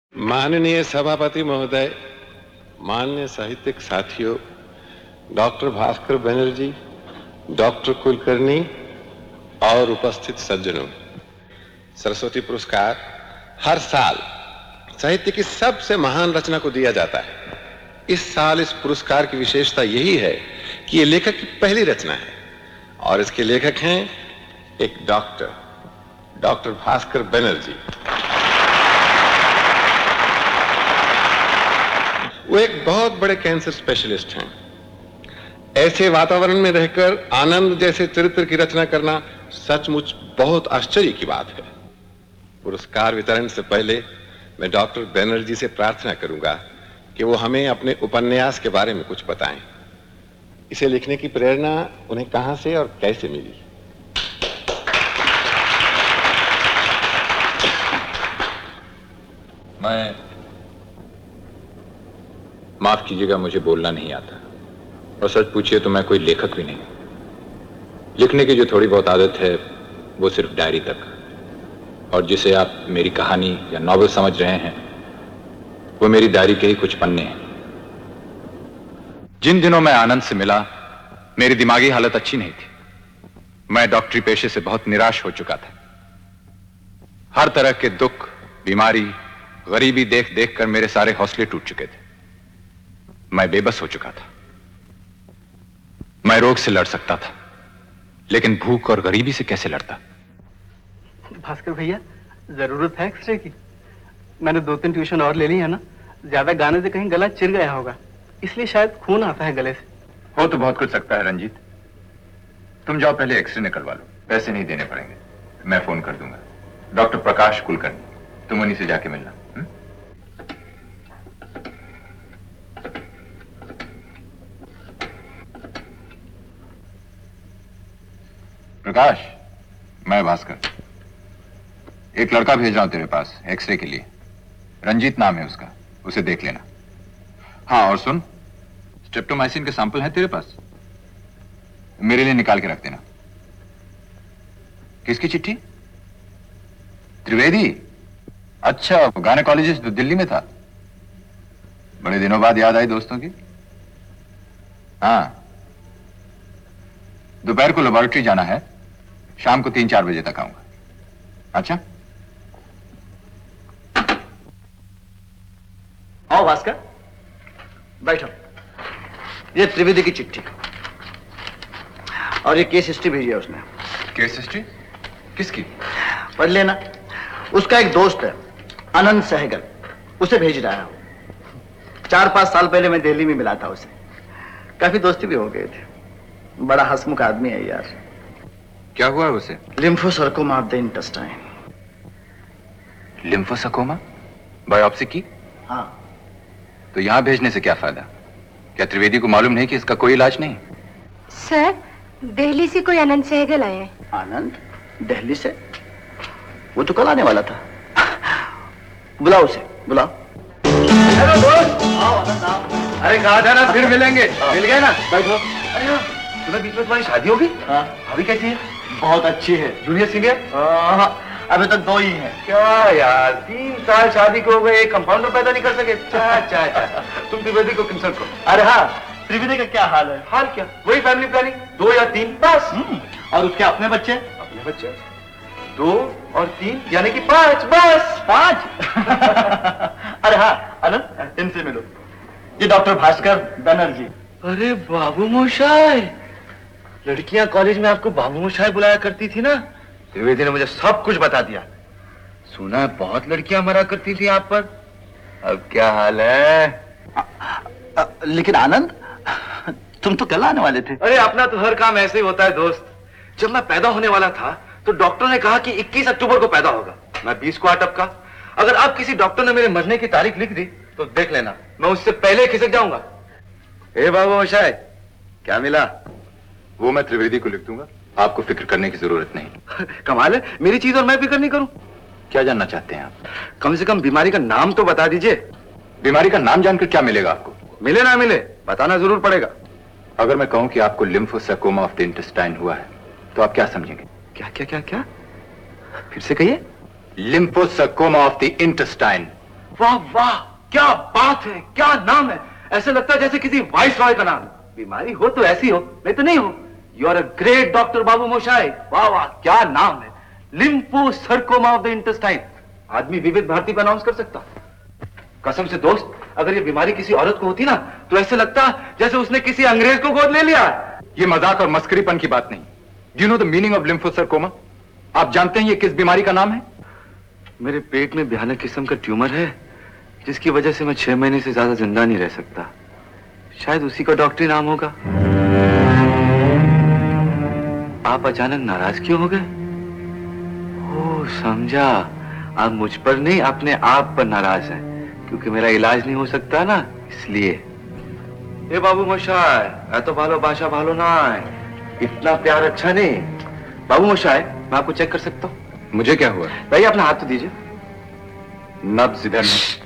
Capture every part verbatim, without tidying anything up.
माननीय सभापति महोदय, मान्य साहित्यिक साथियों, डॉक्टर भास्कर बनर्जी, डॉक्टर कुलकर्णी और उपस्थित सज्जनों, सरस्वती पुरस्कार हर साल साहित्य की सबसे महान रचना को दिया जाता है। इस साल इस पुरस्कार की विशेषता यही है कि ये लेखक की पहली रचना है और इसके लेखक हैं एक डॉक्टर, डॉक्टर भास्कर बनर्जी। वो एक बहुत बड़े कैंसर स्पेशलिस्ट हैं। ऐसे वातावरण में रहकर आनंद जैसे चरित्र की रचना करना सचमुच बहुत आश्चर्य की बात है। पुरस्कार वितरण से पहले मैं डॉक्टर बनर्जी से प्रार्थना करूंगा कि वो हमें अपने उपन्यास के बारे में कुछ बताएं। इसे लिखने की प्रेरणा उन्हें कहां से और कैसे मिली? मैं माफ कीजिएगा, मुझे बोलना नहीं आता और सच पूछिए तो मैं कोई लेखक भी नहीं। लिखने की जो थोड़ी बहुत आदत है वो सिर्फ डायरी तक, और जिसे आप मेरी कहानी या नॉवेल समझ रहे हैं वो मेरी डायरी के ही कुछ पन्ने हैं। जिन दिनों मैं आनंद से मिला मेरी दिमागी हालत अच्छी नहीं थी। मैं डॉक्टरी पेशे से बहुत निराश हो चुका था। हर तरह के दुख, बीमारी, गरीबी देख देख कर मेरे सारे हौसले टूट चुके थे। मैं बेबस हो चुका था। मैं रोग से लड़ सकता था, लेकिन भूख और गरीबी से कैसे लड़ता? भास्कर भैया, जरूरत है एक्सरे की। मैंने दो तीन ट्यूशन और ले ली है ना। ज्यादा गाने से कहीं गला चिर गया होगा, इसलिए शायद खून आता है गले से। हो तो बहुत कुछ सकता है रंजीत। तुम जाओ पहले एक्सरे निकलवा लो, पैसे नहीं देने पड़ेंगे, मैं फोन कर दूंगा। डॉक्टर प्रकाश कुलकर्णी, तुम उन्हीं से जाके मिलना। हुँ? प्रकाश, मैं भास्कर। एक लड़का भेज रहा हूं तेरे पास एक्सरे के लिए। रंजीत नाम है उसका, उसे देख लेना। हाँ, और सुन, स्ट्रेप्टोमाइसिन के सैंपल हैं तेरे पास? मेरे लिए निकाल के रख देना। किसकी चिट्ठी? त्रिवेदी? अच्छा, गायनेकोलॉजिस्ट जो दिल्ली में था। बड़े दिनों बाद याद आई दोस्तों की। हाँ, दोपहर को लेबोरेटरी जाना है, शाम को तीन चार बजे तक आऊंगा। अच्छा, आओ भास्कर, बैठो। ये त्रिवेदी की चिट्ठी और ये केस हिस्ट्री भेजी है उसने। Case history? किसकी? पढ़ लेना। उसका एक दोस्त है आनंद सहगल, उसे भेज रहा हूं। चार पांच साल पहले मैं दिल्ली में मिला था उसे, काफी दोस्ती भी हो गए थे। बड़ा हंसमुख आदमी है यार। क्या हुआ है उसे? Lymphosarcoma of the intestine. Lymphosarcoma? Biopsy की? हाँ। तो यहां भेजने से क्या फायदा? क्या त्रिवेदी को मालूम नहीं कि इसका कोई इलाज नहीं? सर, दिल्ली से कोई आनंद सहगल आए हैं। आनंद? दिल्ली से? वो तो कल आने वाला था। बुलाओ उसे, बुलाओ। हेलो दोस्त, आओ आनंद आओ। अरे कहा था ना फिर मिलेंगे। मिल गए ना? बैठो। अरे तुम्हें बीच में तुम्हारी शादी होगी? हाँ। अभी कैसी है? बहुत अच्छी है। Junior senior? अभी तक दो ही हैं। क्या यार, तीन साल शादी को हो गए, एक कंपाउंडर पैदा नहीं कर सके। चा चा चा तुम त्रिवेदी को कंसल्ट करो। अरे हाँ, त्रिवेदी का क्या हाल है? हाल क्या, वही फैमिली प्लानिंग, दो या तीन बस। और उसके अपने बच्चे? अपने बच्चे दो और तीन यानी कि पांच, बस पांच। अरे हाँ अनंत, इनसे मिलो। ये डॉक्टर भास्कर बनर्जी। अरे बाबू मोशाय, लड़कियां कॉलेज में आपको बाबू मोशाय बुलाया करती थी ना? त्रिवेदी ने मुझे सब कुछ बता दिया। सुना बहुत लड़कियां मरा करती थी आप पर। अब क्या हाल है? आ, आ, लेकिन आनंद, तुम तो कल आने वाले थे। अरे अपना तो हर काम ऐसे ही होता है दोस्त। जब मैं पैदा होने वाला था तो डॉक्टर ने कहा कि इक्कीस अक्टूबर को पैदा होगा। मैं बीस को आटप का। अगर अब किसी डॉक्टर ने मेरे मरने की तारीख लिख दी तो देख लेना, मैं उससे पहले खिसक जाऊंगा। ए बाबू मोशाय, क्या मिला? वो मैं त्रिवेदी को लिख दूंगा, आपको फिक्र करने की जरूरत नहीं। कमाल है, मेरी चीज और मैं फिक्र नहीं करूं। क्या जानना चाहते हैं आप? कम से कम बीमारी का नाम तो बता दीजिए। बीमारी का नाम जानकर क्या मिलेगा आपको? मिले ना मिले, बताना जरूर पड़ेगा। अगर मैं कहूं कि आपको लिम्फोसर्कोमा ऑफ द इंटेस्टाइन हुआ है तो आप क्या समझेंगे? क्या क्या क्या क्या? फिर से कहिए। Lymphosarcoma of the intestine. वाह वाह, क्या बात है, क्या नाम है। ऐसे लगता है जैसे किसी वाइस रॉय का नाम है। बीमारी हो तो ऐसी हो, नहीं तो नहीं हो। You are a great doctor बाबू मोशाय। वाह वाह, क्या नाम है। Lymphosarcoma of the intestine. आदमी विविध भारती पर अनाउंस कर सकता। कसम से दोस्त, अगर ये बीमारी किसी औरत को होती ना तो ऐसे लगता जैसे उसने किसी अंग्रेज को गोद ले लिया। ये मजाक और मस्करीपन की बात नहीं। Do you know the meaning of lymphosarcoma? आप जानते हैं ये किस बीमारी का नाम है? मेरे पेट में भयानक किस्म का ट्यूमर है, जिसकी वजह से मैं छह महीने से ज्यादा जिंदा नहीं रह सकता। शायद उसी का डॉक्टरी नाम होगा। आप अचानक नाराज क्यों हो गए? ओह समझा, आप मुझ पर नहीं अपने आप पर नाराज हैं, क्योंकि मेरा इलाज नहीं हो सकता ना, इसलिए। ए बाबू मोशाय, मैं तो भालो बाशा भालो ना है, इतना प्यार अच्छा नहीं। बाबू मोशाय, मैं आपको चेक कर सकता हूँ? मुझे क्या हुआ? भाई अपना हाथ तो दीजिए। नब्ज इधर नहीं।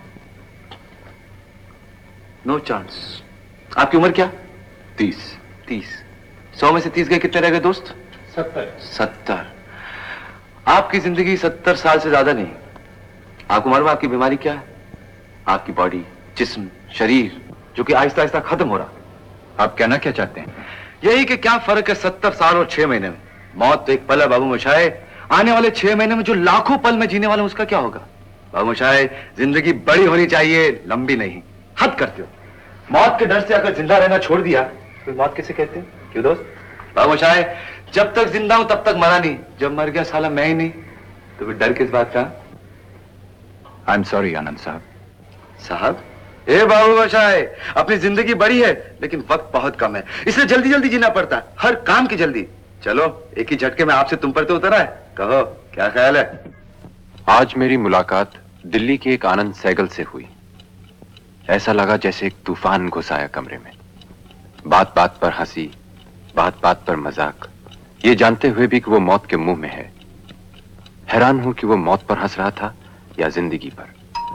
No chance. आपकी उम्र क्या? तीस। तीस। सौ में से तीस गए, कितने रह गए दोस्त? सत्तर। सत्तर। आपकी जिंदगी सत्तर साल से ज्यादा नहीं। आपको मालूम आपकी बीमारी क्या है? आपकी बॉडी, जिस्म, शरीर, जो कि आहिस्ता आहिस्ता खत्म हो रहा। आप कहना क्या चाहते हैं? यही कि क्या फर्क है सत्तर साल और छह महीने में। मौत तो एक पल है बाबू मोशाय। आने वाले छह महीने में जो लाखों पल में जीने वाला हूं, उसका क्या होगा? बाबू मोशाय, जिंदगी बड़ी होनी चाहिए, लंबी नहीं। हद करते हो। मौत के डर से अगर जिंदा रहना छोड़ दिया तो मौत किसे कहते हैं? क्यों दोस्त? बाबू मोशाय, जब तक जिंदा हूं तब तक मरा नहीं, जब मर गया साला मैं ही नहीं, तो फिर डर किस बात का? आई एम सॉरी आनंद साहब। साहब? ए बाबू मोशाय, अपनी जिंदगी बड़ी है लेकिन वक्त बहुत कम है, इसलिए जल्दी जल्दी जीना पड़ता है, हर काम की जल्दी। चलो एक ही झटके में आपसे तुम पर तो उतरा है, कहो क्या ख्याल है? आज मेरी मुलाकात दिल्ली के एक आनंद सहगल से हुई। ऐसा लगा जैसे एक तूफान घुस आया कमरे में। बात बात पर हंसी, बात बात पर मजाक, ये जानते हुए भी कि वो मौत के मुंह में है। हैरान हूं कि वो मौत पर हंस रहा था या जिंदगी पर।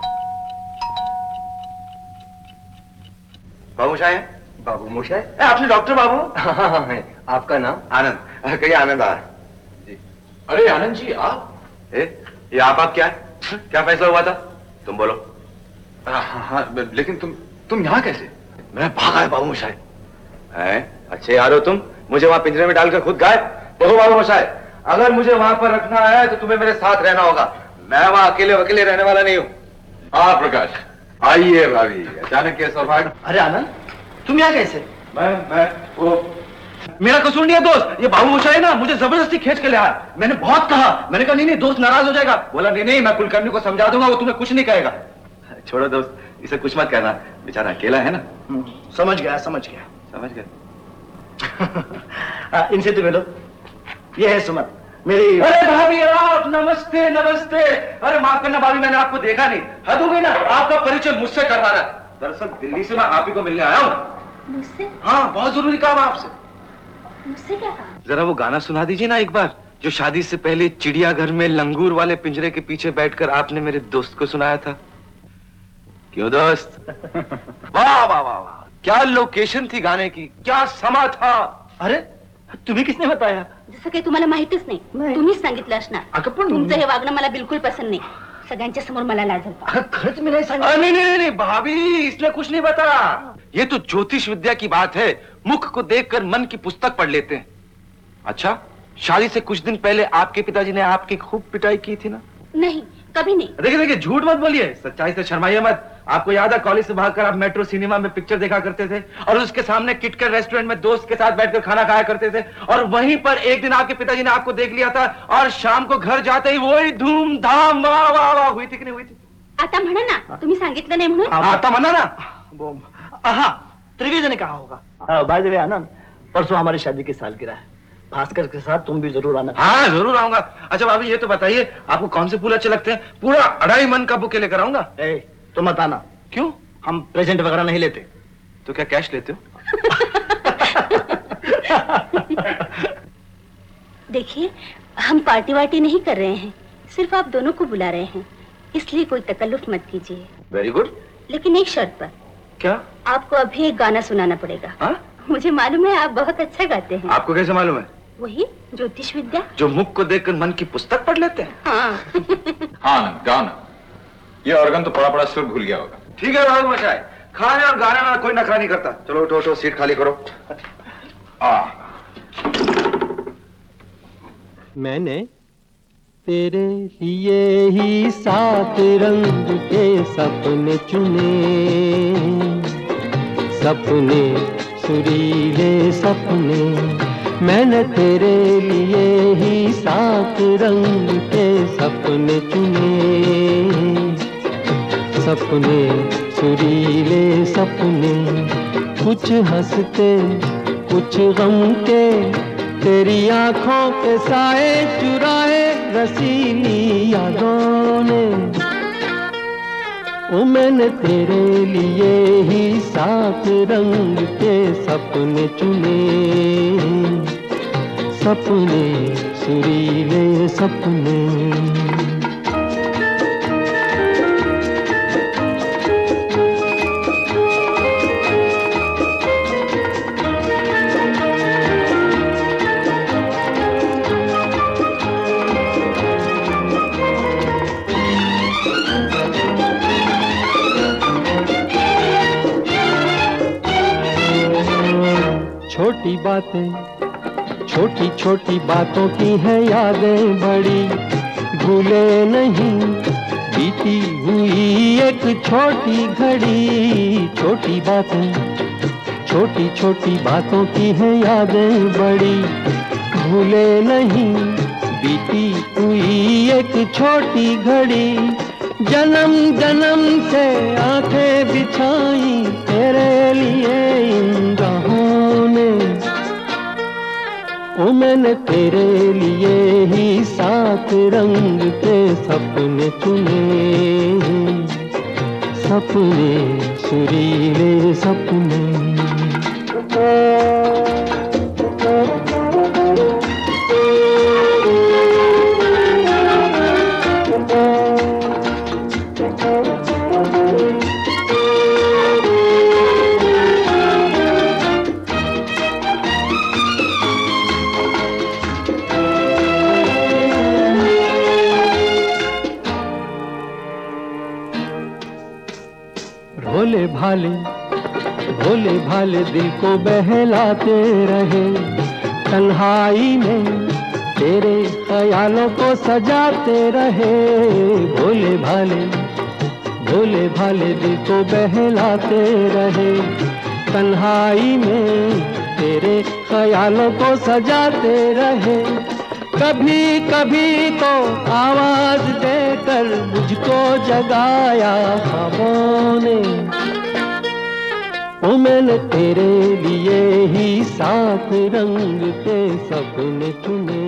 बाबू मोशाय? बाबू मोशाय? आपने डॉक्टर बाबू? हाँ हाँ है। आपका नाम? आनंद। कहिए आनंद आ जी। अरे आनंद जी आप? ए, ये आप आप क्या है? क्या फैसला हुआ था? तुम बोलो। हाँ हाँ, लेकिन तुम तुम यहाँ कैसे? मैं भागा है बाबू मोशाय। है? अच्छे यार हो तुम, मुझे वहां पिंजरे में डालकर खुद गायब। देखो बाबू मोशाय, अगर मुझे वहां पर रखना है तो तुम्हें मेरे साथ रहना होगा। मैं वहां अकेले अकेले रहने वाला नहीं हूँ। हाँ प्रकाश, आइए भाभी। अचानक ये सौभाग्य। अरे आनंद, तुम यहाँ कैसे? मैं मैं वो मेरा कसूर नहीं है दोस्त, ये बाबू मोशाय ना मुझे जबरदस्ती खींच के ले आया। मैंने बहुत कहा, मैंने कहा नहीं नहीं दोस्त नाराज हो जाएगा। बोला नहीं नहीं, मैं कुलकर्णी को समझा दूंगा, वो तुम्हें कुछ नहीं कहेगा। छोड़ो दोस्त, इसे कुछ मत कहना, बेचारा अकेला है ना। समझ गया समझ गया समझ गए? हाँ, इनसे तो मिलो। ये है सुमन, मेरी। अरे भाभी आप, नमस्ते नमस्ते। अरे माफ करना भाभी, मैंने आपको देखा नहीं। हद हो गई ना, आपका परिचय मुझसे करवा रहा है। दरअसल दिल्ली से मैं आप ही को मिलने आया हूँ। मुझसे? हाँ, बहुत जरूरी काम है आपसे। मुझसे क्या कहा? जरा वो गाना सुना दीजिए ना एक बार, जो शादी से पहले चिड़ियाघर में लंगूर वाले पिंजरे के पीछे बैठकर आपने मेरे दोस्त को सुनाया था। क्यों दोस्त? वाह वाह वाह वाह, क्या लोकेशन थी गाने की, क्या समा था। अरे तुम्ही किसने बताया? जसं काही तुम्हाला माहितच नाही, नाही. तुम्हीच सांगितलं असणार. अगं पण तुमचं हे वागणं मला बिलकुल पसंद नाही. सगळ्यांच्या समोर मला लाज होता. अगं, खरंच मी नाही अरे सांगितलं. नहीं नहीं नहीं भाभी, इसने कुछ नहीं बताया। ये तो ज्योतिष विद्या की बात है, मुख को देखकर मन की पुस्तक पढ़ लेते हैं। अच्छा, शादी से कुछ दिन पहले आपके पिताजी ने आपकी खूब पिटाई की थी ना? नहीं, कभी नहीं. देखिए देखिए, झूठ मत बोलिए, सच्चाई से शर्माइए मत। आपको याद है कॉलेज से भागकर आप मेट्रो सिनेमा में पिक्चर देखा करते थे और उसके सामने किटकैट रेस्टोरेंट में दोस्त के साथ बैठकर खाना खाया करते थे, और वहीं पर एक दिन आपके पिताजी ने आपको देख लिया था और शाम को घर जाते ही वही धूमधाम वाह वाह वाह हुई थी कि नहीं हुई थी? आता म्हणा ना, तुम्ही सांगितलं नाही म्हणून. आता मना ना। हाँ, त्रिवेदी ने कहा होगा। बाय द वे आनंद, परसों हमारी शादी की सालगिरह है, भास्कर के साथ तुम भी जरूर आना। हाँ जरूर आऊंगा। अच्छा भाभी ये तो बताइए, आपको कौन से फूल अच्छे लगते हैं? पूरा अढ़ाई मन का बुके लेकर आऊंगा। ए, तुम मत आना। क्यों? हम प्रेजेंट वगैरह नहीं लेते। तो क्या कैश लेते हो? देखिए, हम पार्टी वार्टी नहीं कर रहे हैं, सिर्फ आप दोनों को बुला रहे हैं, इसलिए कोई तकल्लुफ मत कीजिए। Very good. लेकिन एक शर्त पर। क्या? आपको अभी एक गाना सुनाना पड़ेगा। हा? मुझे मालूम है आप बहुत अच्छा गाते हैं। आपको कैसे मालूम है? वही ज्योतिष विद्या। जो मुख को देखकर मन की पुस्तक पढ़ लेते हैं। हाँ। हाँ गाना। ये ऑर्गन तो पड़ा पड़ा सुर भूल गया होगा। ठीक है राहुल मचाए, खाने और गाने में कोई नखरा नहीं करता। चलो उठो उठो, सीट खाली करो। आ मैंने तेरे लिए ही सात रंग के सपने चुने, सपने सुरीले सपने। मैंने तेरे लिए ही सात रंग के सपने चुने, सपने सुरीले सपने। कुछ हंसते कुछ गम के, तेरी आंखों के साए चुराए रसीली यादों ने। ओ मैंने तेरे लिए ही सात रंग के सपने चुने, सपने सुरीले सपने। छोटी बातें छोटी छोटी बातों की है यादें बड़ी, भूले नहीं बीती हुई एक छोटी घड़ी। छोटी बातें छोटी छोटी बातों की है यादें बड़ी, भूले नहीं बीती हुई एक छोटी घड़ी। जन्म जन्म से आंखें बिछाई तेरे लिए इन राहों ने। ओ मैंने तेरे लिए ही सात रंग के सपने चुने, सपने सुरीले सपने। भोले भाले भोले भाले दिल को बहलाते रहे, तन्हाई में तेरे ख्यालों को सजाते रहे। भोले भाले भोले भाले दिल को बहलाते रहे, तन्हाई में तेरे ख्यालों को सजाते रहे। कभी कभी तो आवाज देकर मुझको जगाया ख्वाबों ने। ओ मैंने तेरे लिए ही सात रंग के सपने चुने,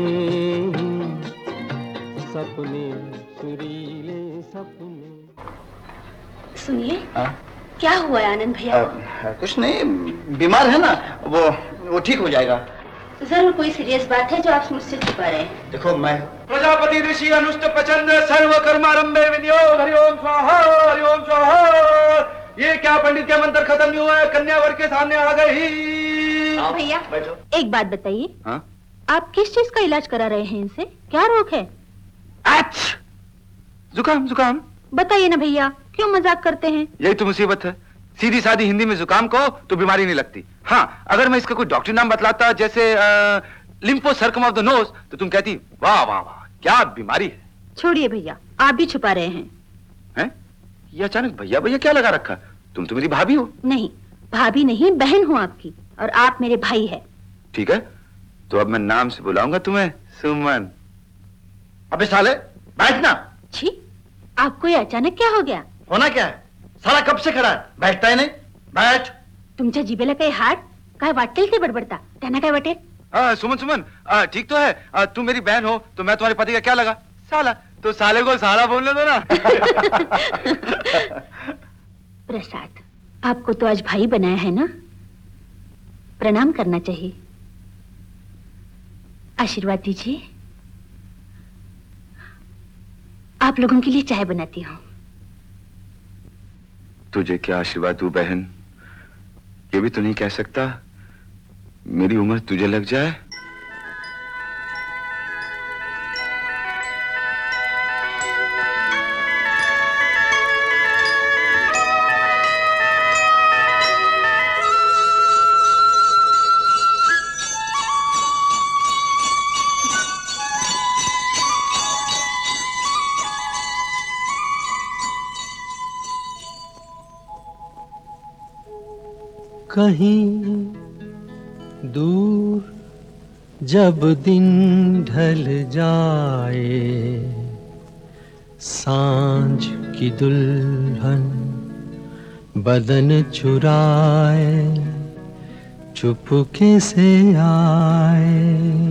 सपने सुरीले सपने। सुनिए, क्या हुआ है आनंद भैया? कुछ नहीं, बीमार है ना, वो वो ठीक हो जाएगा। जरूर कोई सीरियस बात है जो आप मुझसे छुपा रहे हैं। देखो मैं प्रजापति ऋषि अनुष्ट प्रचंड सर्व कर्मारंभे विनियोग। हरि ओम स्वाहा, हरि ओम स्वाहा। ये क्या पंडित के मंत्र खत्म नहीं हुआ है, कन्या वर के सामने आ गई। भैया एक बात बताइए, हाँ? आप किस चीज का इलाज करा रहे हैं इनसे? क्या रोग है? अच्छा, जुकाम जुकाम। बताइए ना भैया, क्यों मजाक करते हैं? यही तो मुसीबत है, सीधी सादी हिंदी में जुकाम को तो बीमारी नहीं लगती। हाँ, अगर मैं इसका कोई डॉक्टरी नाम बतलाता जैसे lymphosarcoma of the nose, तो तुम कहती वाह वाह वाह क्या बीमारी है। छोड़िए भैया, आप भी छुपा रहे हैं। हैं? ये अचानक भैया भैया क्या लगा रखा? तुम तो मेरी भाभी हो। नहीं, भाभी नहीं, बहन हूँ आपकी, और आप मेरे भाई है। ठीक है, तो अब मैं नाम से बुलाऊंगा तुम्हें सुमन। अबे साले बैठना। छी, आपको ये अचानक क्या हो गया? होना क्या है, साला कब से खड़ा है, बैठता ही नहीं। बैठ। तुमच्या जिभेला काही हाड काय वाटेल ते बडबडता, त्यांना काय वाटेल? आ, सुमन सुमन आ, ठीक तो है, आ, तुम मेरी बहन हो तो मैं तुम्हारे पति का क्या लगा? साला। तो साले को साला बोलने दो ना। प्रसाद, आपको तो आज भाई बनाया है ना, प्रणाम करना चाहिए। आशीर्वाद दीजिए। आप लोगों के लिए चाय बनाती हूँ। तुझे क्या आशीर्वाद दूं बहन, ये भी तो नहीं कह सकता मेरी उम्र तुझे लग जाए। कहीं दूर जब दिन ढल जाए, सांझ की दुल्हन बदन चुराए चुपके से आए।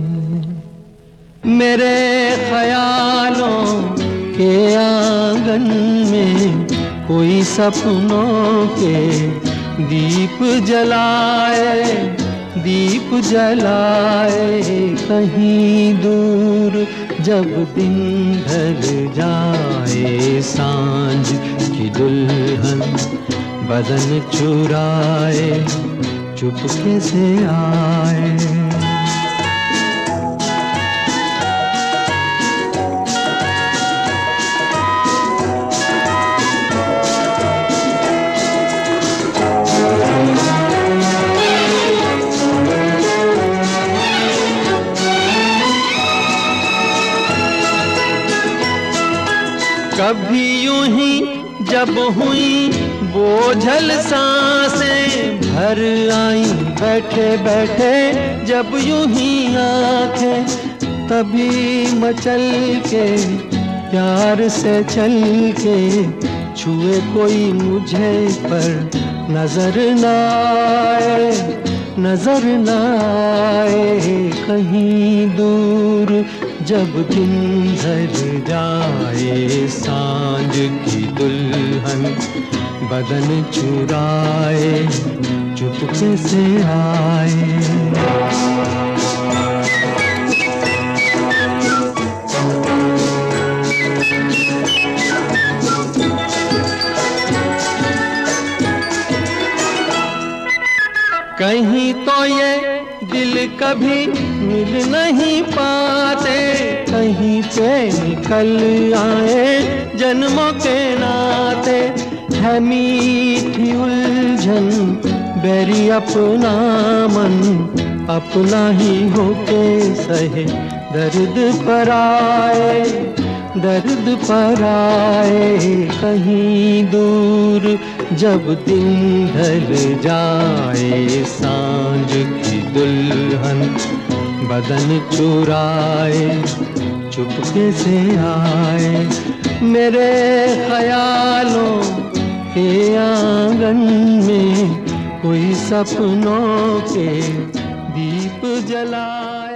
मेरे ख्यालों के आंगन में कोई सपनों के दीप जलाए, दीप जलाए। कहीं दूर जब दिन ढल जाए, सांझ की दुल्हन बदन चुराए चुपके से आए। कभी यूं ही जब हुई बोझल सांसें भर आई, बैठे बैठे जब यूं ही आंखें, तभी मचल के प्यार से चल के छुए कोई मुझे पर नजर न आए, नजर न आए। कहीं दूर जब दिन ढल जाए, सांझ की दुल्हन बदन चुराए चुपके से आए। कहीं तो ये दिल कभी मिल नहीं पाते, कहीं पे निकल आए जन्मों के नाते। है मीठी उलझन बैरी अपना मन, अपना ही होके सहे दर्द पर आए, दर्द पर आए। कहीं दूर जब दिन ढल जाए, सांझ की दुल्हन बदन चुराए चुपके से आए। मेरे ख्यालों के आंगन में कोई सपनों के दीप जलाए।